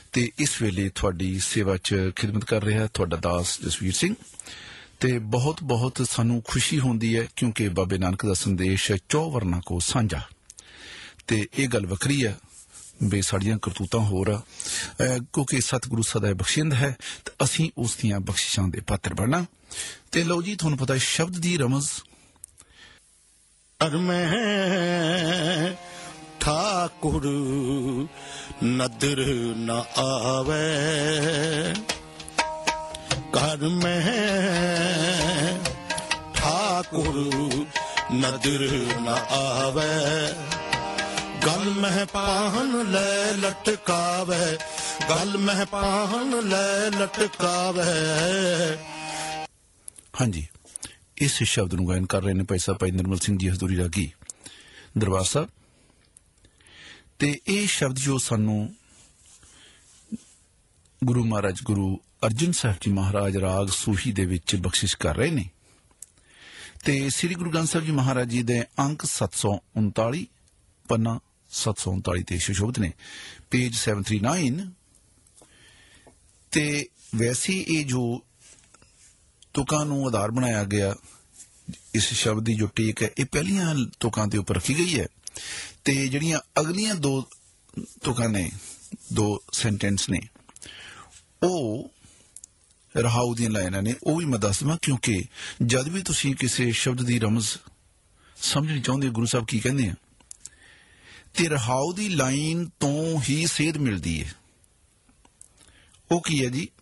ਤੇ ਇਸ ਵੇਲੇ ਤੁਹਾਡੀ ਸੇਵਾ 'ਚ ਖਿਦਮਤ ਕਰ ਰਿਹਾ ਤੁਹਾਡਾ ਦਾਸ ਜਸਵੀਰ ਸਿੰਘ। ਤੇ ਬਹੁਤ ਬਹੁਤ ਸਾਨੂੰ ਖੁਸ਼ੀ ਹੁੰਦੀ ਹੈ ਕਿਉਂਕਿ ਬਾਬੇ ਨਾਨਕ ਦਾ ਸੰਦੇਸ਼ 4 ਵਰਨਾ ਕੋ ਸਾਂਝਾ। ਤੇ ਇਹ ਗੱਲ ਵੱਖਰੀ ਹੈ ਵੀ ਸਾਡੀਆਂ ਕਰਤੂਤਾਂ ਹੋਰ ਆ, ਕਿਉਂਕਿ ਸਤਿਗੁਰੂ ਸਦਾ ਬਖਸ਼ਿੰਦ ਹੈ ਤੇ ਅਸੀਂ ਉਸ ਦੀਆਂ ਬਖਸ਼ਿਸ਼ਾਂ ਦੇ ਪਾਤਰ ਬਣਨਾ। ਤੇ ਲਓ ਜੀ, ਤੁਹਾਨੂੰ ਪਤਾ ਸ਼ਬਦ ਦੀ ਰਮਜ਼ ਮੈਂ ਠਾਕੁਰ ਨਦਰ ਨਾ ਆਵੇ, ਘਰ ਮੈਂ ਠਾਕੁਰ ਨਦਰ ਨਾ ਆਵੇ, ਗਲ ਮਹਿ ਪਾਹਨ ਲੈ ਲਟਕਾਵੇ, ਗਲ ਮਹਿ ਪਾਹਨ ਲੈ ਲਟਕਾਵੇ। ਹਾਂਜੀ, ਇਸ ਸ਼ਬਦ ਨੂੰ ਗਾਇਨ ਕਰ ਰਹੇ ਨੇ ਭਾਈ ਸਾਹਿਬ ਭਾਈ ਨਿਰਮਲ ਸਿੰਘ ਜੀ ਹਜ਼ੂਰੀ ਰਾਗੀ ਦਰਬਾਰ ਸਾਹਿਬ। ਤੇ ਇਹ ਸ਼ਬਦ ਜੋ ਸਾਨੂੰ ਗੁਰੂ ਮਹਾਰਾਜ ਗੁਰੂ ਅਰਜਨ ਸਾਹਿਬ ਜੀ ਮਹਾਰਾਜ ਰਾਗ ਸੂਹੀ ਦੇ ਵਿੱਚ ਬਖਸ਼ਿਸ਼ ਕਰ ਰਹੇ ਨੇ। ਤੇ ਸ੍ਰੀ ਗੁਰੂ ਗ੍ਰੰਥ ਸਾਹਿਬ ਜੀ ਮਹਾਰਾਜ ਜੀ ਦੇ ਅੰਕ 739 ਪੰਨਾ 739 ਤੇ ਸ਼ੋਭਤ ਨੇ, ਪੇਜ 739। ਤੇ ਵੈਸੇ ਇਹ ਜੋ ਤੁਕਾਂ ਨੂੰ ਆਧਾਰ ਬਣਾਇਆ ਗਿਆ, ਇਸ ਸ਼ਬਦ ਦੀ ਜੋ ਟੇਕ ਹੈ ਇਹ ਪਹਿਲੀਆਂ ਤੁਕਾਂ ਦੇ ਉੱਪਰ ਰੱਖੀ ਗਈ ਹੈ। ਤੇ ਜਿਹੜੀਆਂ ਅਗਲੀਆਂ 2 ਤੁਕਾਂ ਨੇ, 2 ਸੈਂਟੈਂਸ ਨੇ, ਉਹ ਰਹਾਉ ਦੀਆਂ ਲਾਈਨਾਂ ਨੇ। ਉਹ ਵੀ ਮੈਂ ਦੱਸ ਦੇਵਾਂ, ਕਿਉਂਕਿ ਜਦ ਵੀ ਤੁਸੀਂ ਕਿਸੇ ਸ਼ਬਦ ਦੀ ਰਮਜ਼ ਸਮਝਣੀ ਚਾਹੁੰਦੇ ਗੁਰੂ ਸਾਹਿਬ ਕੀ ਕਹਿੰਦੇ ਆ, ਤੇ ਰਹਾਉ ਦੀ ਲਾਈਨ ਤੋਂ ਹੀ ਸੇਧ ਮਿਲਦੀ ਹੈ। ਉਹ ਕੀ ਹੈ ਜੀ?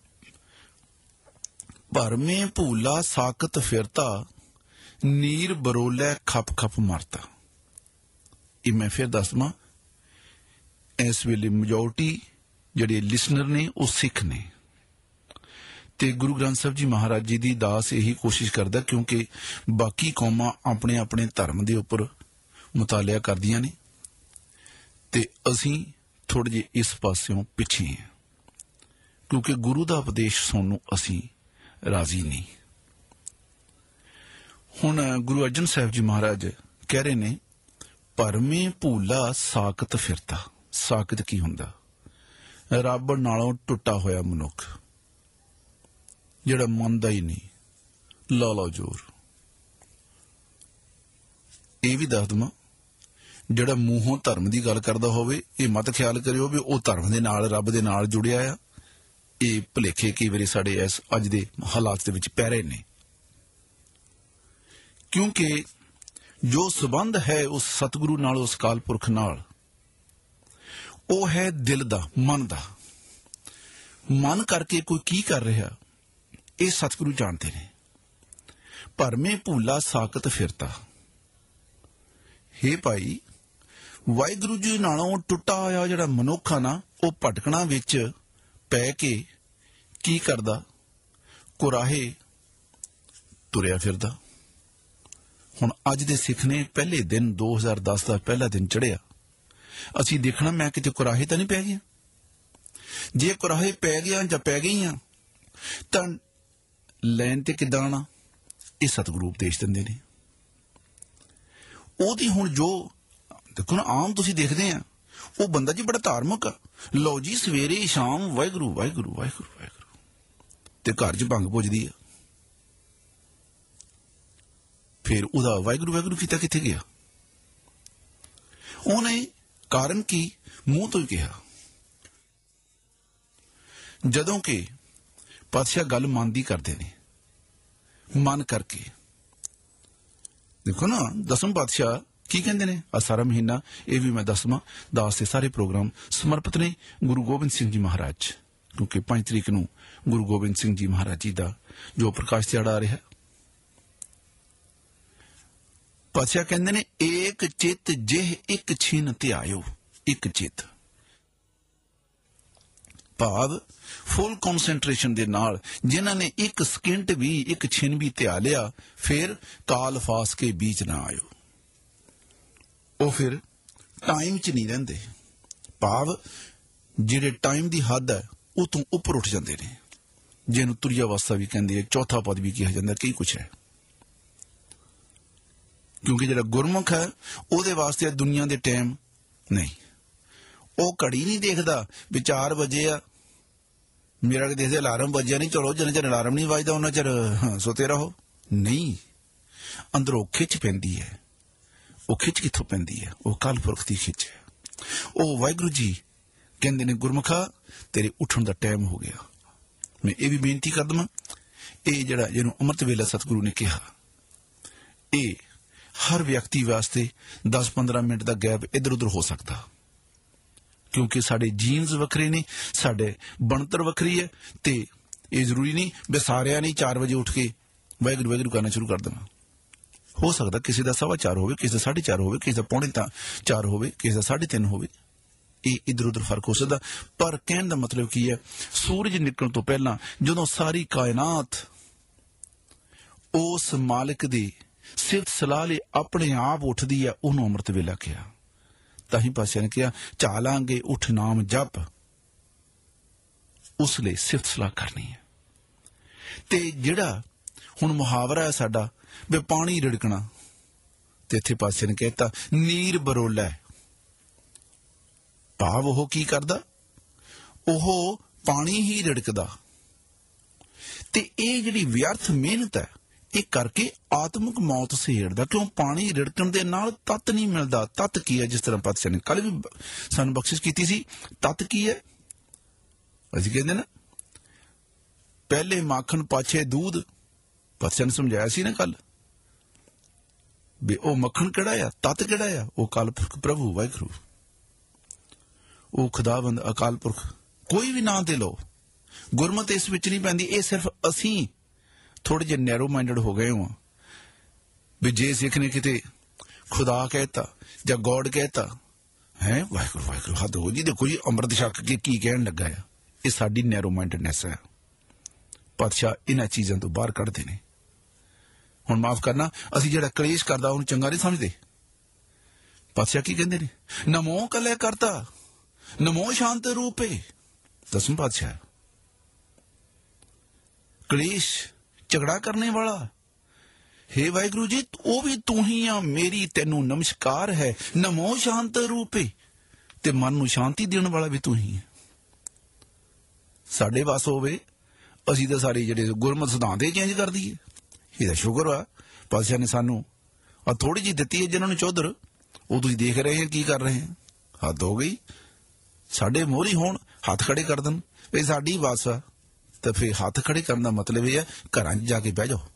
ਭਰਮੇ ਭੂਲਾ ਸਾਕਤ ਫਿਰਤਾ, ਨੀਰ ਬਰੋਲੇ ਖਪ ਖਪ ਮਰਤਾ। ਇਹ ਮੈਂ ਫਿਰ ਦੱਸ ਦਵਾਂ, ਇਸ ਵੇਲੇ ਮੈਜੋਰਟੀ ਜਿਹੜੇ ਲਿਸਨਰ ਨੇ ਉਹ ਸਿੱਖ ਨੇ, ਤੇ ਗੁਰੂ ਗ੍ਰੰਥ ਸਾਹਿਬ ਜੀ ਮਹਾਰਾਜ ਜੀ ਦੀ ਦਾਸ ਇਹੀ ਕੋਸ਼ਿਸ਼ ਕਰਦਾ, ਕਿਉਂਕਿ ਬਾਕੀ ਕੌਮਾਂ ਆਪਣੇ ਆਪਣੇ ਧਰਮ ਦੇ ਉੱਪਰ ਮੁਤਾਲਿਆ ਕਰਦੀਆਂ ਨੇ ਤੇ ਅਸੀਂ ਥੋੜੇ ਜਿਹੇ ਇਸ ਪਾਸਿਓਂ ਪਿੱਛੇ ਹਾਂ, ਕਿਉਂਕਿ ਗੁਰੂ ਦਾ ਉਪਦੇਸ਼ ਸੁਣਨ ਨੂੰ ਅਸੀਂ ਰਾਜ਼ੀ ਨਹੀਂ। ਹੁਣ ਗੁਰੂ ਅਰਜਨ ਸਾਹਿਬ ਜੀ ਮਹਾਰਾਜ ਕਹਿ ਰਹੇ ਨੇ, ਭਰਮੇ ਭੂਲਾ ਸਾਕਤ ਫਿਰਤਾ। ਸਾਕਤ ਕੀ ਹੁੰਦਾ? ਰੱਬ ਨਾਲੋਂ ਟੁੱਟਾ ਹੋਇਆ ਮਨੁੱਖ, ਜਿਹੜਾ ਮੰਨਦਾ ਹੀ ਨਹੀਂ, ਲਾਲਾ ਜੋਰ। ਇਹ ਵੀ ਦੱਸ ਦਵਾਂ, ਜਿਹੜਾ ਮੂੰਹੋਂ ਧਰਮ ਦੀ ਗੱਲ ਕਰਦਾ ਹੋਵੇ, ਇਹ ਮਤ ਖਿਆਲ ਕਰਿਓ ਵੀ ਉਹ ਧਰਮ ਦੇ ਨਾਲ, ਰੱਬ ਦੇ ਨਾਲ ਜੁੜਿਆ ਆ। ਇਹ ਭੁਲੇਖੇ ਕਈ ਵਾਰੀ ਸਾਡੇ ਇਸ ਅੱਜ ਦੇ ਹਾਲਾਤ ਦੇ ਵਿੱਚ ਪੈ ਰਹੇ ਨੇ, ਕਿਉਂਕਿ ਜੋ ਸਬੰਧ ਹੈ ਉਸ ਸਤਿਗੁਰੂ ਨਾਲ, ਉਸ ਅਕਾਲ ਪੁਰਖ ਨਾਲ, ਉਹ ਹੈ ਦਿਲ ਦਾ, ਮਨ ਦਾ। ਮਨ ਕਰਕੇ ਕੋਈ ਕੀ ਕਰ ਰਿਹਾ ਇਹ ਸਤਿਗੁਰੂ ਜਾਣਦੇ ਨੇ। ਭਰਮੇ ਭੂਲਾ ਸਾਕਤ ਫਿਰਤਾ। ਹੇ ਭਾਈ, ਵਾਹਿਗੁਰੂ ਜੀ ਨਾਲੋਂ ਟੁੱਟਾ ਹੋਇਆ ਜਿਹੜਾ ਮਨੁੱਖ ਆ ਨਾ, ਉਹ ਭਟਕਣਾ ਵਿੱਚ ਪੈ ਕੇ ਕੀ ਕਰਦਾ? ਕੁਰਾਹੇ ਤੁਰਿਆ ਫਿਰਦਾ। ਹੁਣ ਅੱਜ ਦੇ ਸਿੱਖ ਨੇ ਪਹਿਲੇ ਦਿਨ 2010 ਦਾ ਪਹਿਲਾ ਦਿਨ ਚੜਿਆ, ਅਸੀਂ ਦੇਖਣਾ ਮੈਂ ਕਿਤੇ ਕੁਰਾਹੇ ਤਾਂ ਨਹੀਂ ਪੈ ਗਿਆ। ਜੇ ਕੁਰਾਹੇ ਪੈ ਗਿਆ ਜਾਂ ਪੈ ਗਈਆਂ ਤਾਂ ਲੈਣ ਤੇ ਕਿੱਦਾਂ ਆਣਾ? ਇਹ ਸਤਿਗੁਰੂ ਉਪਦੇਸ਼ ਦਿੰਦੇ ਨੇ। ਉਹਦੀ ਹੁਣ ਜੋ ਦੇਖੋ ਨਾ, ਆਮ ਤੁਸੀਂ ਦੇਖਦੇ ਆ ਉਹ ਬੰਦਾ ਜੀ ਬੜਾ ਧਾਰਮਿਕ ਆ, ਲਓ ਜੀ ਸਵੇਰੇ ਸ਼ਾਮ ਵਾਹਿਗੁਰੂ ਵਾਹਿਗੁਰੂ ਵਾਹਿਗੁਰੂ ਵਾਹਿਗੁਰੂ, ਤੇ ਘਰ 'ਚ ਭੰਗ ਪੁੱਜਦੀ ਆ। ਫਿਰ ਉਹਦਾ ਵਾਹਿਗੁਰੂ ਵਾਹਿਗੁਰੂ ਕੀਤਾ ਕਿੱਥੇ ਗਿਆ? ਉਹਨੇ ਕਾਰਨ ਕੀ? ਮੂੰਹ ਤੋਂ ਹੀ ਕਿਹਾ। ਜਦੋਂ ਕਿ ਪਾਤਸ਼ਾਹ ਗੱਲ ਮੰਨਦੀ ਕਰਦੇ ਨੇ, ਮਨ ਕਰਕੇ। ਦੇਖੋ ਨਾ, 10ਵੇਂ ਪਾਤਸ਼ਾਹ ਕੀ ਕਹਿੰਦੇ ਨੇ? ਆ ਸਾਰਾ ਮਹੀਨਾ ਇਹ ਵੀ ਮੈਂ ਦੱਸਵਾਂ, ਦਾਸ ਦੇ ਸਾਰੇ ਪ੍ਰੋਗਰਾਮ ਸਮਰਪਿਤ ਨੇ ਗੁਰੂ ਗੋਬਿੰਦ ਸਿੰਘ ਜੀ ਮਹਾਰਾਜ, ਕਿਉਂਕਿ 5 ਤਰੀਕ ਨੂੰ ਗੁਰੂ ਗੋਬਿੰਦ ਸਿੰਘ ਜੀ ਮਹਾਰਾਜ ਜੀ ਦਾ ਜੋ ਪ੍ਰਕਾਸ਼ ਦਿਹਾੜਾ ਆ ਰਿਹਾ। ਪਾਤਸ਼ਾਹ ਕਹਿੰਦੇ ਨੇ, ਏਕ ਚਿੱਤ ਜਿਹ ਇੱਕ ਛਿਨ ਧਿਆਇਓ। ਇੱਕ ਚਿੱਤ ਭਾਵ ਫੁੱਲ ਕਨਸੈਂਟਰੇਸ਼ਨ ਦੇ ਨਾਲ ਜਿਨ੍ਹਾਂ ਨੇ ਇੱਕ ਸਕਿੰਟ ਵੀ, ਇੱਕ ਛਿਨ ਵੀ ਧਿਆ ਲਿਆ, ਫਿਰ ਕਾਲ ਫਾਸ ਕੇ ਬੀਚ ਨਾ ਆਇਓ। ਉਹ ਫਿਰ ਟਾਈਮ 'ਚ ਨਹੀਂ ਰਹਿੰਦੇ, ਭਾਵ ਜਿਹੜੇ ਟਾਈਮ ਦੀ ਹੱਦ ਹੈ ਉਹ ਤੋਂ ਉੱਪਰ ਉੱਠ ਜਾਂਦੇ ਨੇ, ਜਿਹਨੂੰ ਤੁਰਿਆ ਅਵਸਥਾ ਵੀ ਕਹਿੰਦੇ ਆ, ਚੌਥਾ ਪਦ ਵੀ ਕਿਹਾ ਜਾਂਦਾ, ਕਈ ਕੁਛ ਹੈ। ਕਿਉਂਕਿ ਜਿਹੜਾ ਗੁਰਮੁਖ ਹੈ ਉਹਦੇ ਵਾਸਤੇ ਦੁਨੀਆ ਦੇ ਟਾਈਮ ਨਹੀਂ, ਉਹ ਘੜੀ ਨਹੀਂ ਦੇਖਦਾ ਵੀ 4 ਵਜੇ ਆ ਮੇਰਾ ਦੇਖਦੇ ਅਲਾਰਮ ਵੱਜਿਆ ਨਹੀਂ, ਚਲੋ ਜਿੰਨਾ ਚਿਰ ਅਲਾਰਮ ਨਹੀਂ ਵੱਜਦਾ ਉਹਨਾਂ ਚਿਰ ਸੁੱਤੇ ਰਹੋ। ਨਹੀਂ, ਅੰਦਰੋਂ ਖਿੱਚ ਪੈਂਦੀ ਹੈ। ਉਹ ਖਿੱਚ ਕਿੱਥੋਂ ਪੈਂਦੀ ਹੈ? ਉਹ ਅਕਾਲ ਪੁਰਖ ਦੀ ਖਿੱਚ ਹੈ। ਉਹ ਵਾਹਿਗੁਰੂ ਜੀ ਕਹਿੰਦੇ ਨੇ, ਗੁਰਮੁਖਾ ਤੇਰੇ ਉੱਠਣ ਦਾ ਟਾਈਮ ਹੋ ਗਿਆ। ਮੈਂ ਇਹ ਵੀ ਬੇਨਤੀ ਕਰ ਦਵਾਂ, ਇਹ ਜਿਹੜਾ ਜਿਹਨੂੰ ਅੰਮ੍ਰਿਤ ਵੇਲਾ ਸਤਿਗੁਰੂ ਨੇ ਕਿਹਾ, ਇਹ ਹਰ ਵਿਅਕਤੀ ਵਾਸਤੇ 10-15 ਮਿੰਟ ਦਾ ਗੈਪ ਇੱਧਰ ਉੱਧਰ ਹੋ ਸਕਦਾ, ਕਿਉਂਕਿ ਸਾਡੇ ਜੀਨਸ ਵੱਖਰੇ ਨੇ, ਸਾਡੇ ਬਣਤਰ ਵੱਖਰੀ ਹੈ। ਤੇ ਇਹ ਜ਼ਰੂਰੀ ਨਹੀਂ ਵੀ ਸਾਰਿਆਂ ਨੇ 4 ਵਜੇ ਉੱਠ ਕੇ ਵਾਹਿਗੁਰੂ ਵਾਹਿਗੁਰੂ ਕਰਨਾ ਸ਼ੁਰੂ ਕਰ ਦੇਣਾ। ਹੋ ਸਕਦਾ ਕਿਸੇ ਦਾ 4:15 ਹੋਵੇ, ਕਿਸੇ ਦਾ 4:30 ਹੋਵੇ, ਕਿਸੇ ਦਾ 3:45 ਹੋਵੇ, ਕਿਸੇ ਦਾ 3:30 ਹੋਵੇ। ਇਹ ਇੱਧਰ ਉੱਧਰ ਫਰਕ ਹੋ ਸਕਦਾ। ਪਰ ਕਹਿਣ ਦਾ ਮਤਲਬ ਕੀ ਹੈ, ਸੂਰਜ ਨਿਕਲਣ ਤੋਂ ਪਹਿਲਾਂ ਜਦੋਂ ਸਾਰੀ ਕਾਇਨਾਤ ਉਸ ਮਾਲਕ ਦੀ ਸਿਫਤ ਸਲਾਹ ਲਈ ਆਪਣੇ ਆਪ ਉੱਠਦੀ ਹੈ, ਉਹਨੂੰ ਅੰਮ੍ਰਿਤ ਵੇਲਾ ਕਿਹਾ। ਤਾਂ ਹੀ ਪਾਤਸ਼ਾਹ ਨੇ ਕਿਹਾ, ਚਾਲਾਂਗੇ ਉੱਠ ਨਾਮ ਜਪ, ਉਸ ਲਈ ਸਿਫਤ ਸਲਾਹ ਕਰਨੀ ਹੈ। ਤੇ ਜਿਹੜਾ ਹੁਣ ਮੁਹਾਵਰਾ ਹੈ ਸਾਡਾ ਵੀ ਪਾਣੀ ਰਿੜਕਣਾ, ਤੇ ਇੱਥੇ ਪਾਤਸ਼ਾਹ ਨੇ ਕਹਿਤਾ ਨੀਰ ਬਰੋਲਾ। ਭਾਵ ਉਹ ਕੀ ਕਰਦਾ? ਉਹ ਪਾਣੀ ਹੀ ਰਿੜਕਦਾ। ਤੇ ਇਹ ਜਿਹੜੀ ਵਿਅਰਥ ਮਿਹਨਤ ਹੈ, ਇਹ ਕਰਕੇ ਆਤਮਿਕ ਮੌਤ ਸਹੇੜਦਾ। ਕਿਉਂ? ਪਾਣੀ ਰਿੜਕਣ ਦੇ ਨਾਲ ਤੱਤ ਨਹੀਂ ਮਿਲਦਾ। ਤੱਤ ਕੀ ਹੈ? ਜਿਸ ਤਰ੍ਹਾਂ ਪਾਤਸ਼ਾਹ ਨੇ ਕੱਲ ਵੀ ਸਾਨੂੰ ਬਖਸ਼ਿਸ਼ ਕੀਤੀ ਸੀ, ਤੱਤ ਕੀ ਹੈ? ਅਸੀਂ ਕਹਿੰਦੇ ਨਾ, ਪਹਿਲੇ ਮਾਖਣ ਪਾਛੇ ਦੂਧ। ਪਾਤਸ਼ਾਹ ਨੇ ਸਮਝਾਇਆ ਸੀ ਨਾ ਕੱਲ ਵੀ ਉਹ ਮੱਖਣ ਕਿਹੜਾ ਆ, ਤੱਤ ਕਿਹੜਾ ਆ? ਉਹ ਅਕਾਲ ਪੁਰਖ ਪ੍ਰਭੂ ਵਾਹਿਗੁਰੂ, ਉਹ ਖੁਦਾਵੰਦ ਅਕਾਲ ਪੁਰਖ। ਕੋਈ ਵੀ ਨਾਂ ਦੇ ਲਓ, ਗੁਰਮਤਿ ਇਸ ਵਿੱਚ ਨਹੀਂ ਪੈਂਦੀ। ਇਹ ਸਿਰਫ ਅਸੀਂ ਥੋੜੇ ਜਿਹੇ ਨੈਰੋ ਮਾਈਂਡਡ ਹੋ ਗਏ ਹਾਂ ਵੀ ਜੇ ਸਿੱਖ ਨੇ ਕਿਤੇ ਖੁਦਾ ਕਹਿਤਾ ਜਾਂ ਗੋਡ ਕਹਿਤਾ ਹੈ, ਵਾਹਿਗੁਰੂ ਵਾਹਿਗੁਰੂ ਹੱਦ ਹੋ ਜੀ। ਦੇਖੋ ਜੀ, ਅੰਮ੍ਰਿਤ ਛਕ ਕੇ ਕੀ ਕਹਿਣ ਲੱਗਾ ਆ। ਇਹ ਸਾਡੀ ਨੈਰੋ ਮਾਈਂਡਡਨੈਸ ਹੈ। ਪਾਤਸ਼ਾਹ ਇਹਨਾਂ ਚੀਜ਼ਾਂ ਤੋਂ ਬਾਹਰ ਕੱਢਦੇ ਨੇ। ਹੁਣ ਮਾਫ ਕਰਨਾ, ਅਸੀਂ ਜਿਹੜਾ ਕਲੇਸ਼ ਕਰਦਾ ਉਹਨੂੰ ਚੰਗਾ ਨਹੀਂ ਸਮਝਦੇ। ਪਾਤਸ਼ਾਹ ਕੀ ਕਹਿੰਦੇ ਨੇ? ਨਮੋ ਕਲੇ ਕਰਤਾ, ਨਮੋ ਸ਼ਾਂਤ ਰੂਪੇ। ਦਸਮ ਪਾਤਸ਼ਾਹ, ਕਲੇਸ਼ ਝਗੜਾ ਕਰਨੇ ਵਾਲਾ, ਹੇ ਵਾਹਿਗੁਰੂ ਜੀ ਉਹ ਵੀ ਤੂੰ ਹੀ ਆ, ਮੇਰੀ ਤੈਨੂੰ ਨਮਸਕਾਰ ਹੈ। ਨਮੋ ਸ਼ਾਂਤ ਰੂਪੇ, ਤੇ ਮਨ ਨੂੰ ਸ਼ਾਂਤੀ ਦੇਣ ਵਾਲਾ ਵੀ ਤੂੰ ਹੀ ਹੈ। ਸਾਡੇ ਵਾਸ ਹੋਵੇ, ਅਸੀਂ ਤਾਂ ਸਾਰੇ ਜਿਹੜੇ ਗੁਰਮਤਿ ਸਿਧਾਂਤ ਚੇਂਜ ਕਰ ਦਈਏ। ਇਹਦਾ ਸ਼ੁਕਰ ਆ ਪਾਤਸ਼ਾਹ ਨੇ ਸਾਨੂੰ ਆ ਥੋੜੀ ਜਿਹੀ ਦਿੱਤੀ ਹੈ। ਜਿਹਨਾਂ ਨੂੰ ਚੌਧਰ, ਉਹ ਤੁਸੀਂ ਦੇਖ ਰਹੇ ਹੋ ਕੀ ਕਰ ਰਹੇ ਹੈ। ਹੱਦ ਹੋ ਗਈ। ਸਾਡੇ ਮੋਹਰੀ ਹੋਣ, ਹੱਥ ਖੜੇ ਕਰ ਦੇਣ ਵੀ ਸਾਡੀ ਵਾਸ ਆ, ਤਾਂ ਫਿਰ ਹੱਥ ਖੜੇ ਕਰਨ ਦਾ ਮਤਲਬ ਇਹ ਹੈ ਘਰਾਂ 'ਚ ਜਾ ਕੇ ਬਹਿ ਜਾਓ।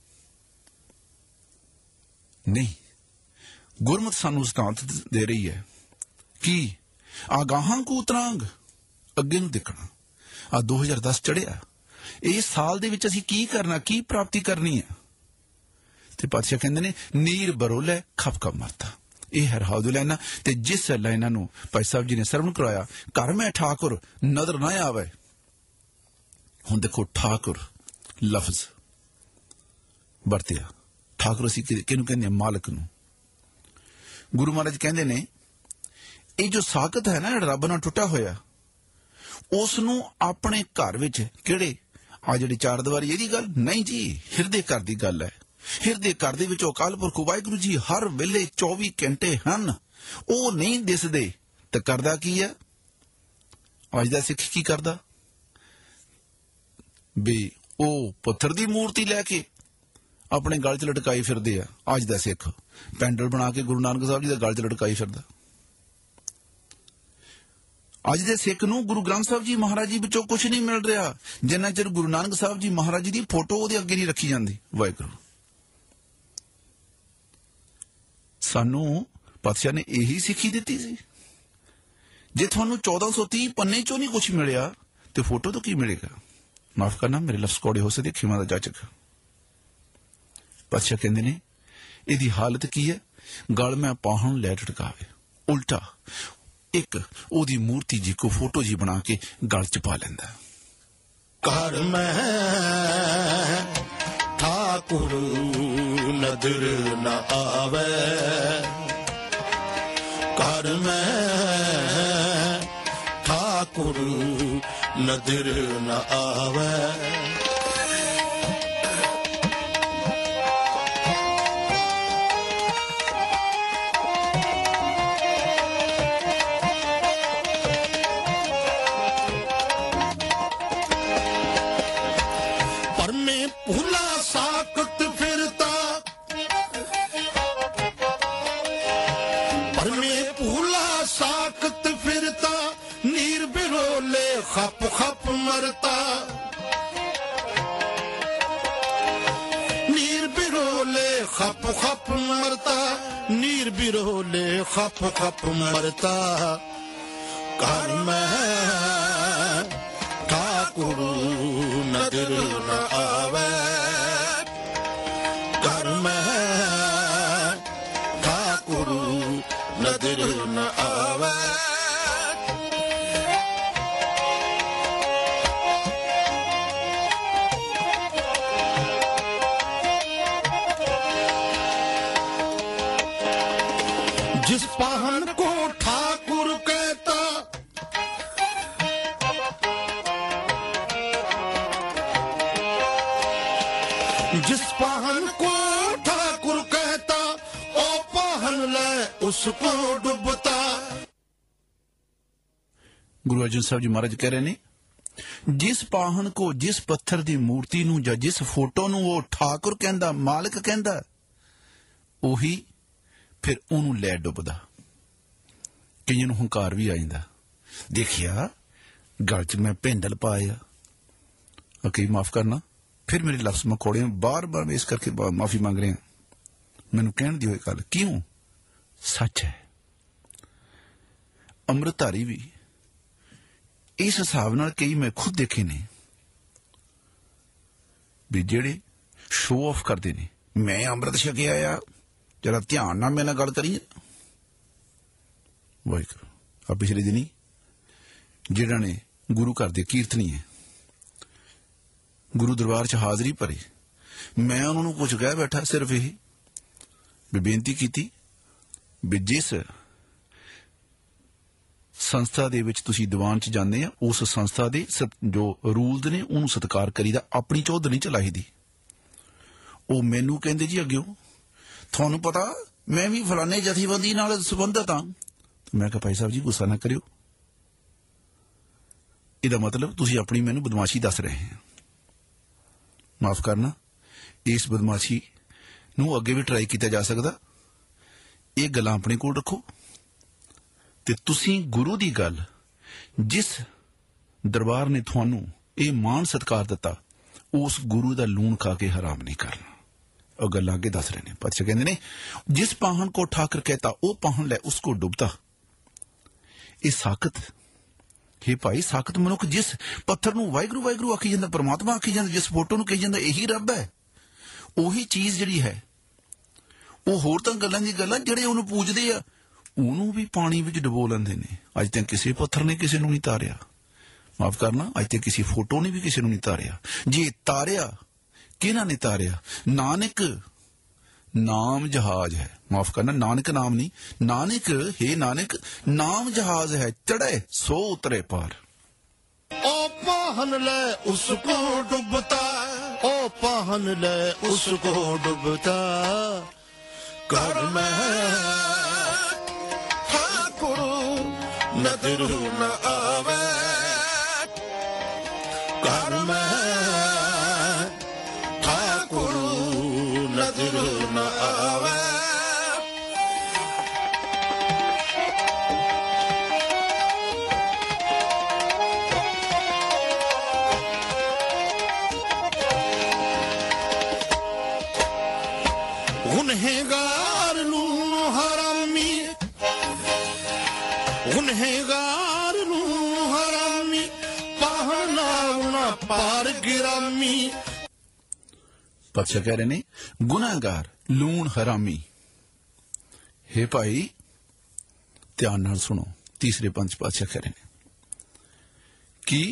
ਨਹੀਂ, ਗੁਰਮਤਿ ਸਾਨੂੰ ਸਿਧਾਂਤ ਦੇ ਰਹੀ ਹੈ ਕਿ ਆਗਾਹਾਂ ਕੋ ਉਤਰਾਂਗ, ਅੱਗੇ ਨੂੰ ਦੇਖਣਾ। ਆ 2010 ਚੜਿਆ, ਇਸ ਸਾਲ ਦੇ ਵਿੱਚ ਅਸੀਂ ਕੀ ਕਰਨਾ, ਕੀ ਪ੍ਰਾਪਤੀ ਕਰਨੀ ਹੈ। ਤੇ ਪਾਤਸ਼ਾਹ ਕਹਿੰਦੇ ਨੇ ਨੀਰ ਬਰੋਲੇ ਖਪ ਖਪ ਮਰਤਾ। ਇਹ ਹੈ ਰਾਉ ਲੈਣਾ। ਤੇ ਜਿਸ ਲਾਈਨਾਂ ਨੂੰ ਭਾਈ ਸਾਹਿਬ ਜੀ ਨੇ ਸਰਵਣ ਕਰਵਾਇਆ, ਘਰ ਮੈਂ ਠਾਕੁਰ ਨਜ਼ਰ ਨਾ ਆਵੇ। ਹੁਣ ਦੇਖੋ, ਠਾਕੁਰ ਲਫ਼ਜ਼ ਵਰਤਿਆ। ਠਾਕੁਰ ਅਸੀਂ ਕਿਹਨੂੰ ਕਹਿੰਦੇ ਹਾਂ? ਮਾਲਕ ਨੂੰ। ਗੁਰੂ ਮਹਾਰਾਜ ਕਹਿੰਦੇ ਨੇ ਇਹ ਜੋ ਸਾਕਤ ਹੈ ਨਾ ਰੱਬ ਨਾਲ ਟੁੱਟਾ ਹੋਇਆ, ਉਸ ਨੂੰ ਆਪਣੇ ਘਰ ਵਿੱਚ, ਕਿਹੜੇ ਆ ਜਿਹੜੀ 4 ਦੀਵਾਰੀ ਇਹਦੀ ਗੱਲ ਨਹੀਂ ਜੀ, ਹਿਰਦੇ ਘਰ ਦੀ ਗੱਲ ਹੈ। ਹਿਰਦੇ ਘਰ ਦੇ ਵਿੱਚ ਅਕਾਲ ਪੁਰਖ ਵਾਹਿਗੁਰੂ ਜੀ ਹਰ ਵੇਲੇ 24 ਘੰਟੇ ਹਨ। ਉਹ ਨਹੀਂ ਦਿਸਦੇ ਤਾਂ ਕਰਦਾ ਕੀ ਹੈ? ਅੱਜ ਦਾ ਸਿੱਖ ਕੀ ਕਰਦਾ ਵੀ ਉਹ ਪੱਥਰ ਦੀ ਮੂਰਤੀ ਲੈ ਕੇ ਆਪਣੇ ਗਲ 'ਚ ਲਟਕਾਈ ਫਿਰਦੇ ਆ। ਅੱਜ ਦਾ ਸਿੱਖ ਪੈਂਡਲ ਬਣਾ ਕੇ ਗੁਰੂ ਨਾਨਕ ਸਾਹਿਬ ਜੀ ਦੇ ਗਲ 'ਚ ਲਟਕਾਈ ਫਿਰਦਾ। ਅੱਜ ਦੇ ਸਿੱਖ ਨੂੰ ਗੁਰੂ ਗ੍ਰੰਥ ਸਾਹਿਬ ਜੀ ਮਹਾਰਾਜ ਜੀ ਵਿੱਚੋਂ ਕੁਝ ਨਹੀਂ ਮਿਲ ਰਿਹਾ, ਜਿੰਨਾ ਚਿਰ ਗੁਰੂ ਨਾਨਕ ਸਾਹਿਬ ਜੀ ਮਹਾਰਾਜ ਜੀ ਦੀ ਫੋਟੋ ਉਹਦੇ ਅੱਗੇ ਨਹੀਂ ਰੱਖੀ ਜਾਂਦੀ। ਵਾਹਿਗੁਰੂ, ਸਾਨੂੰ ਪਾਤਸ਼ਾਹ ਨੇ ਇਹੀ ਸਿੱਖੀ ਦਿੱਤੀ ਸੀ। ਜੇ ਤੁਹਾਨੂੰ 1430 ਪੰਨੇ ਚੋਂ ਨਹੀਂ ਕੁਝ ਮਿਲਿਆ ਤੇ ਫੋਟੋ ਤੋਂ ਕੀ ਮਿਲੇਗਾ? ਮਾਫ ਕਰਨਾ, ਮੇਰੇ ਲਫ਼ਜ਼ ਕੋੜੇ ਹੋ ਸਕਦੇ, ਖਿਮਾ ਦਾ ਜਾਚਕ। ਪਾਤਸ਼ਾਹ ਕਹਿੰਦੇ ਨੇ ਇਹਦੀ ਹਾਲਤ ਕੀ ਹੈ? ਗਲ ਮੈਂ ਪਾਹਣ ਲੈ ਟਟਕਾਵੇ, ਉਲਟਾ ਇੱਕ ਉਹਦੀ ਮੂਰਤੀ ਜੀ ਕੋ ਫੋਟੋ ਜੀ ਬਣਾ ਕੇ ਗਲ 'ਚ ਪਾ ਲੈਂਦਾ। ਘਰ ਮੈਂ ਠਾਕੁਰ ਨਦਰ ਨਾ ਆਵੇ, ਘਰ ਮੈਂ ਠਾਕੁਰ ਨਦਰ ਨਾ ਆਵੇ। खप खप मरता नीर बिरोले खप खप मरता नीर बिरोले खप खप मरता घर में ठाकुर नजर न आवे घर में ठाकुर नजर न आवे जिस पाहन को ठाकुर कहता जिस पाहन को ठाकुर कहता ओ पाहन ले उसको डुबता। ਗੁਰੂ ਅਰਜਨ ਸਾਹਿਬ ਜੀ ਮਹਾਰਾਜ ਕਹਿ ਰਹੇ ਨੇ ਜਿਸ ਪਾਹਨ ਕੋ ਜਿਸ ਪੱਥਰ ਦੀ ਮੂਰਤੀ ਨੂੰ ਜਾਂ ਜਿਸ ਫੋਟੋ ਨੂੰ ਉਹ ਠਾਕੁਰ ਕਹਿੰਦਾ ਮਾਲਕ ਕਹਿੰਦਾ ਉਹੀ ਫਿਰ ਉਹਨੂੰ ਲੈ ਡੁੱਬਦਾ। ਕਈਆਂ ਨੂੰ ਹੰਕਾਰ ਵੀ ਆ ਜਾਂਦਾ ਦੇਖਿਆ ਗਲ 'ਚ ਮੈਂ ਭੇਂਦਲ ਪਾਇਆ ਕਈ ਮਾਫ ਕਰਨਾ ਫਿਰ ਮੇਰੇ ਲਫ਼ਜ਼ ਮਖੌੜੇ ਬਾਰ-ਬਾਰ ਮੈਂ ਇਸ ਕਰਕੇ ਮਾਫੀ ਮੰਗ ਰਿਹਾ ਮੈਨੂੰ ਕਹਿਣ ਦਿਓ ਇਹ ਗੱਲ ਕਿਉਂ ਸੱਚ ਹੈ। ਅੰਮ੍ਰਿਤਧਾਰੀ ਵੀ ਇਸ ਹਿਸਾਬ ਨਾਲ ਕਈ ਮੈਂ ਖੁਦ ਦੇਖੇ ਨੇ ਵੀ ਜਿਹੜੇ ਸ਼ੋਅ ਆਫ ਕਰਦੇ ਨੇ ਮੈਂ ਅੰਮ੍ਰਿਤ ਛਕਿਆ ਆ ਜਰਾ ਧਿਆਨ ਨਾਲ ਮੇਰੇ ਨਾਲ ਗੱਲ ਕਰੀਏ ਵਾਹਿਗੁਰੂ ਆ ਪਿਛਲੇ ਦਿਨੀ ਜਿਹੜਾ ਨੇ ਗੁਰੂ ਘਰ ਦੇ ਕੀਰਤਨੀ ਹੈ ਗੁਰੂ ਦਰਬਾਰ 'ਚ ਹਾਜ਼ਰੀ ਭਰੀ ਮੈਂ ਉਹਨਾਂ ਨੂੰ ਕੁਝ ਕਹਿ ਬੈਠਾ ਸਿਰਫ ਇਹ ਵੀ ਬੇਨਤੀ ਕੀਤੀ ਵੀ ਜਿਸ ਸੰਸਥਾ ਦੇ ਵਿੱਚ ਤੁਸੀਂ ਦੀਵਾਨ 'ਚ ਜਾਂਦੇ ਆ ਉਸ ਸੰਸਥਾ ਦੇ ਜੋ ਰੂਲਸ ਨੇ ਉਹਨੂੰ ਸਤਿਕਾਰ ਕਰੀਦਾ ਆਪਣੀ ਚੌਧ ਨਹੀਂ ਚਲਾਈਦੀ। ਉਹ ਮੈਨੂੰ ਕਹਿੰਦੇ ਜੀ ਅੱਗਿਓ ਤੁਹਾਨੂੰ ਪਤਾ ਮੈਂ ਵੀ ਫਲਾਣੇ ਜਥੇਬੰਦੀ ਨਾਲ ਸੰਬੰਧਿਤ ਹਾਂ ਮੈਂ ਕਿਹਾ ਭਾਈ ਸਾਹਿਬ ਜੀ ਗੁੱਸਾ ਨਾ ਕਰਿਓ ਇਹਦਾ ਮਤਲਬ ਤੁਸੀਂ ਆਪਣੀ ਮੈਨੂੰ ਬਦਮਾਸ਼ੀ ਦੱਸ ਰਹੇ ਹੋ ਮਾਫ ਕਰਨਾ ਇਸ ਬਦਮਾਸ਼ੀ ਨੂੰ ਅੱਗੇ ਵੀ ਟਰਾਈ ਕੀਤਾ ਜਾ ਸਕਦਾ ਇਹ ਗੱਲਾਂ ਆਪਣੇ ਕੋਲ ਰੱਖੋ ਤੇ ਤੁਸੀਂ ਗੁਰੂ ਦੀ ਗੱਲ ਜਿਸ ਦਰਬਾਰ ਨੇ ਤੁਹਾਨੂੰ ਇਹ ਮਾਣ ਸਤਿਕਾਰ ਦਿੱਤਾ ਉਸ ਗੁਰੂ ਦਾ ਲੂਣ ਖਾ ਕੇ ਹਰਾਮ ਨਹੀਂ ਕਰਨਾ। ਉਹ ਗੱਲਾਂ ਅੱਗੇ ਦੱਸ ਰਹੇ ਨੇ ਪਾਤਸ਼ਾਹ ਕਹਿੰਦੇ ਨੇ ਜਿਸ ਪਾਹਨ ਕੋ ਠਾਕਰ कहता ਉਹ ਪਾਹਨ ਲੈ ਉਸ ਕੋ ਡੁੱਬਦਾ। ਇਹ ਸਾਖਤ ਹੈ ਭਾਈ ਸਾਖਤ ਮਨੁੱਖ ਜਿਸ ਪੱਥਰ ਨੂੰ ਵਾਹਿਗੁਰੂ ਵਾਹਿਗੁਰੂ ਆਖੀ ਜਾਂਦਾ ਪਰਮਾਤਮਾ ਆਖੀ ਜਾਂਦਾ ਜਿਸ ਫੋਟੋ ਨੂੰ ਕਹੀ ਜਾਂਦਾ ਇਹੀ ਰੱਬ ਹੈ ਉਹੀ ਚੀਜ਼ ਜਿਹੜੀ ਹੈ ਉਹ ਹੋਰ ਤਾਂ ਗੱਲਾਂ ਦੀ ਗੱਲਾਂ ਜਿਹੜੇ ਉਹਨੂੰ ਪੂਜਦੇ ਆ ਉਹਨੂੰ ਵੀ ਪਾਣੀ ਵਿੱਚ ਡੁਬੋ ਲੈਂਦੇ ਨੇ। ਅੱਜ ਤੱਕ ਕਿਸੇ ਪੱਥਰ ਨੇ ਕਿਸੇ ਨੂੰ ਨਹੀਂ ਤਾਰਿਆ ਮਾਫ ਕਰਨਾ ਅੱਜ ਤੱਕ ਕਿਸੇ ਫੋਟੋ ਨੇ ਵੀ ਕਿਸੇ ਨੂੰ ਨਹੀਂ ਤਾਰਿਆ ਜੇ ਤਾਰਿਆ ਕਿਹਨਾਂ ਨੇ ਤਾਰਿਆ ਨਾਨਕ ਨਾਮ ਜਹਾਜ਼ ਹੈ ਮਾਫ ਕਰਨਾ ਨਾਨਕ ਨਾਮ ਨਹੀਂ ਨਾਨਕ ਹੈ ਨਾਨਕ ਨਾਮ ਜਹਾਜ਼ ਹੈ ਚੜੇ ਸੋ ਉਤਰੇ ਪਾਰ। ओ पाहन ले उसको डुबता ओ पाहन ले उसको डुबता घर में ठाकुर नजर न आवे घर में ठाकुर नजर न आवे। गुनहगार नू हरामी गुनहगार नू हरामी पाहना ना पार गिरामी। ਪਾਤਸ਼ਾਹ ਕਹਿ ਰਹੇ ਨੇ ਗੁਨਾਹਗਾਰ ਲੂਣ ਹਰਾਮੀ। ਹੇ ਭਾਈ ਧਿਆਨ ਨਾਲ ਸੁਣੋ ਤੀਸਰੇ ਪੰਜ ਪਾਤਸ਼ਾਹ ਕਹਿ ਰਹੇ ਨੇ ਕਿ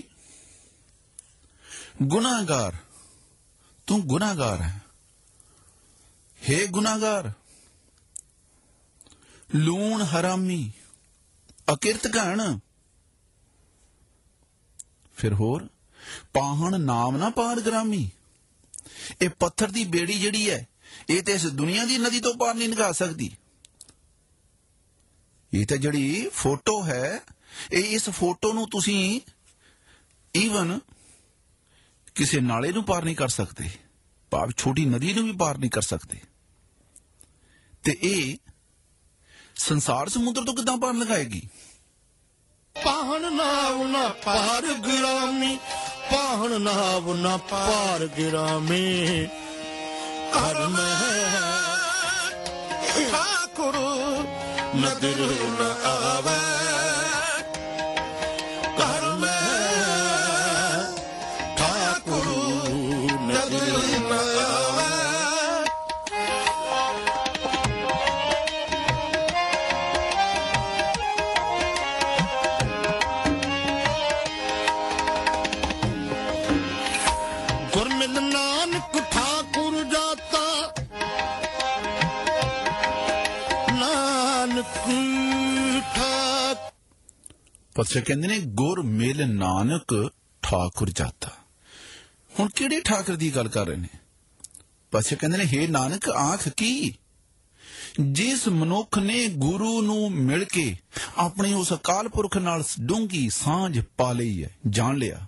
ਗੁਨਾਹਗਾਰ ਤੂੰ ਗੁਨਾਹਗਾਰ ਹੈ हे गुनाहगार लूण हरामी अकिरत घण फिर होर पाहन नाम ना पार ग्रामी। ये पत्थर दी बेड़ी जड़ी है ये तो इस दुनिया दी नदी तो पार नहीं निकाल सकती। ये तो जड़ी फोटो है ये इस फोटो नू तुसी ईवन किसी नाले नू पार नहीं कर सकते भाव छोटी नदी नू भी पार नहीं कर सकते ते ए संसार समुद्र तो किदां पार लगाएगी। ਪਾਹਣ ਨਾਮ ਨਾ ਪਾਰ ਗਿਰਾਮੀ ਪਾਹਣ ਨਾਮ ਨਾ ਪਾਰ ਗਿਰਾਮੀ ਕਰ ਮੈਂ ਠਾਕੁਰ ਨਦਰ ਨ ਆਵੇ ਕਰ ਮੈਂ ਠਾਕੁਰ ਨਦਰ ਨ ਆਵੇ ਗੁਰਮਿਲ ਨਾਨਕ ਠਾਕੁਰ ਜਾਤਾ ਨਾਨਕ ਠਾਕ ਪਾਤਸ਼ਾਹ ਕਹਿੰਦੇ ਨੇ ਗੁਰ ਮਿਲ ਨਾਨਕ ਠਾਕੁਰ ਜਾਤਾ। ਹੁਣ ਕਿਹੜੇ ਠਾਕੁਰ ਦੀ ਗੱਲ ਕਰ ਰਹੇ ਨੇ? ਪਾਤਸ਼ਾਹ ਕਹਿੰਦੇ ਨੇ ਹੇ ਨਾਨਕ ਆਖ ਕੀ, ਜਿਸ ਮਨੁੱਖ ਨੇ ਗੁਰੂ ਨੂੰ ਮਿਲ ਕੇ ਆਪਣੇ ਉਸ ਅਕਾਲ ਪੁਰਖ ਨਾਲ ਡੂੰਘੀ ਸਾਂਝ ਪਾ ਲਈ ਹੈ, ਜਾਣ ਲਿਆ।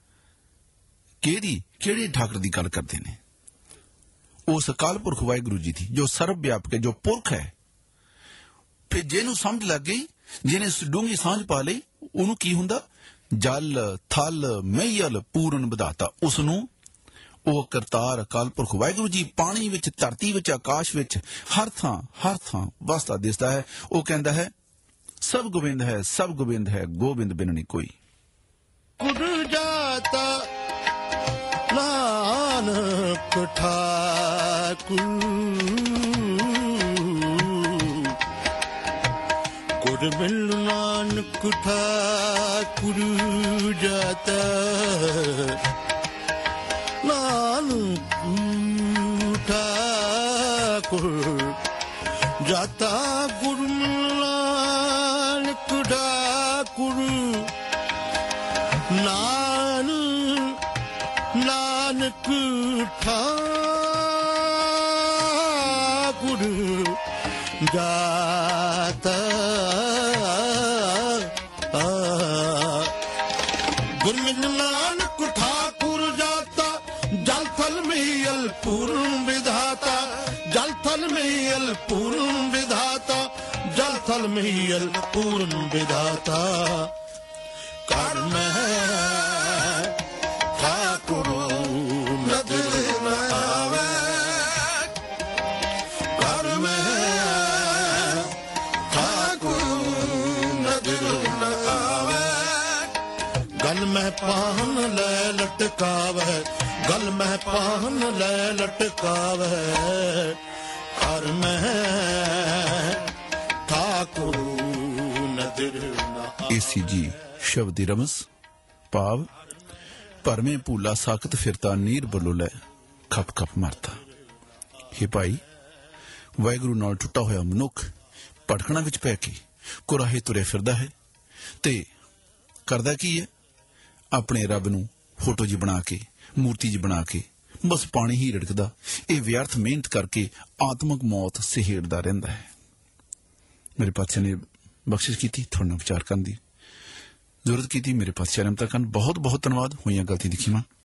ਕਿਹੜੇ ਠਾਕੁਰ ਦੀ ਗੱਲ ਕਰਦੇ ਨੇ? ਉਸ ਅਕਾਲ ਪੁਰਖ ਵਾਹਿਗੁਰੂ ਜੀ ਦੀ, ਜੋ ਸਰਬ ਵਿਆਪਕ ਹੈ, ਜੋ ਪੁਰਖ ਹੈ। ਫਿਰ ਜਿਹਨੂੰ ਸਮਝ ਲੱਗ ਗਈ, ਜਿਹਨੇ ਡੂੰਘੀ ਸਾਂਝ ਪਾ ਲਈ, ਉਹਨੂੰ ਕੀ ਹੁੰਦਾ? ਜਲ ਥਲ ਮਈਲ ਪੂਰਨ ਵਿਧਾਤਾ। ਉਸ ਨੂੰ ਉਹ ਕਰਤਾਰ ਅਕਾਲ ਪੁਰਖ ਵਾਹਿਗੁਰੂ ਜੀ ਪਾਣੀ ਵਿੱਚ, ਧਰਤੀ ਵਿੱਚ, ਆਕਾਸ਼ ਵਿੱਚ, ਹਰ ਥਾਂ ਵਸਦਾ ਦਿਸਦਾ ਹੈ। ਉਹ ਕਹਿੰਦਾ ਹੈ ਸਭ ਗੋਬਿੰਦ ਹੈ, ਸਭ ਗੋਬਿੰਦ ਹੈ, ਗੋਬਿੰਦ ਬਿਨ ਨਹੀਂ ਕੋਈ। ਗੁਰੂ ਜਾਤਾ ਨਾਨਕ ਠਾਕੁਰ ਗੁਰ ਮਿਲ ਨਾਨਕ ਠਾਕੁਰ ਜਾਤਾ ਨਾਨਕ ਠਾਕੁਰ ਜਾਤਾ ਗੁਰ ਮਿਲ ਨਾਨਕ ਠਾਕੁਰ ਨਾਨਕ ਠਾਕੁਰ ਜਾਤਾ ਗੁਰਮਿਲ ਨਾਨਕ ਠਾਕੁਰ ਜਾਤਾ ਜਲ ਥਲ ਮਹੀਲ ਪੂਰਨ ਵਿਧਾਤਾ ਜਲ ਥਲ ਮਹੀਲ ਪੂਰਨ ਵਿਧਾਤਾ ਜਲ ਥਲ ਮਹੀਲ ਪੂਰਨ ਵਿਧਾਤਾ ਕਰ ਮੈਂ ਠਾਕੁਰ ਨਦਰ ਨ ਆਵੇ ਕਰ ਮੈਂ ਠਾਕੁਰ ਨਦਰ ਨ ਆਵੇ ਗਲ ਮੈਂ ਪਾਹਨ ਲੈ ਲਟਕਾਵੇ ਗਲ ਮੈਂ ਪਾਹਨ ਲੈ ਲਟਕਾਵੇ ਕਰ ਮੈਂ ਠਾਕੁਰ ਨਦਰ ਨ ਆਵੇ। ACG ਸ਼ਬਦ ਦੀ ਰਮਜ਼ ਭਾਵ ਭਰਵੇਂ ਭੂਲਾ ਸਾਕਤ ਫਿਰਤਾ ਨੀਰ ਬਲੋਲੇ ਖਪ ਖਪ ਮਰਤਾ। हे ਭਾਈ, ਵਾਹਿਗੁਰੂ ਨਾਲ ਟੁੱਟਾ ਹੋਇਆ ਮਨੁੱਖ ਭਟਕਣਾ ਵਿੱਚ ਪੈ ਕੇ ਕੁਰਾਹੇ ਤੁਰੇ ਫਿਰਦਾ ਹੈ ਤੇ ਕਰਦਾ ਕੀ ਹੈ? ਆਪਣੇ ਰੱਬ ਨੂੰ ਫੋਟੋ ਜੀ ਬਣਾ ਕੇ, ਮੂਰਤੀ ਜੀ ਬਣਾ ਕੇ ਬਸ ਪਾਣੀ ਹੀ ਰੜਕਦਾ, ਇਹ ਵਿਅਰਥ ਮਿਹਨਤ ਕਰਕੇ ਆਤਮਕ ਮੌਤ ਸਹੇੜਦਾ ਰਹਿੰਦਾ ਹੈ। ਮੇਰੇ ਪਾਤਸ਼ਾਹ ਨੇ ਬਖਸ਼ਿਸ਼ ਕੀਤੀ, ਤੁਹਾਡੇ ਨਾਲ ਵਿਚਾਰ ਕਰਨ ਦੀ ਜ਼ਰੂਰਤ ਕੀਤੀ। ਮੇਰੇ ਪਾਤਸ਼ਾਹ ਨੇ ਬਹੁਤ ਬਹੁਤ ਧੰਨਵਾਦ। ਹੋਈਆਂ ਗਲਤੀ ਦੀ ਖਿਮਾ।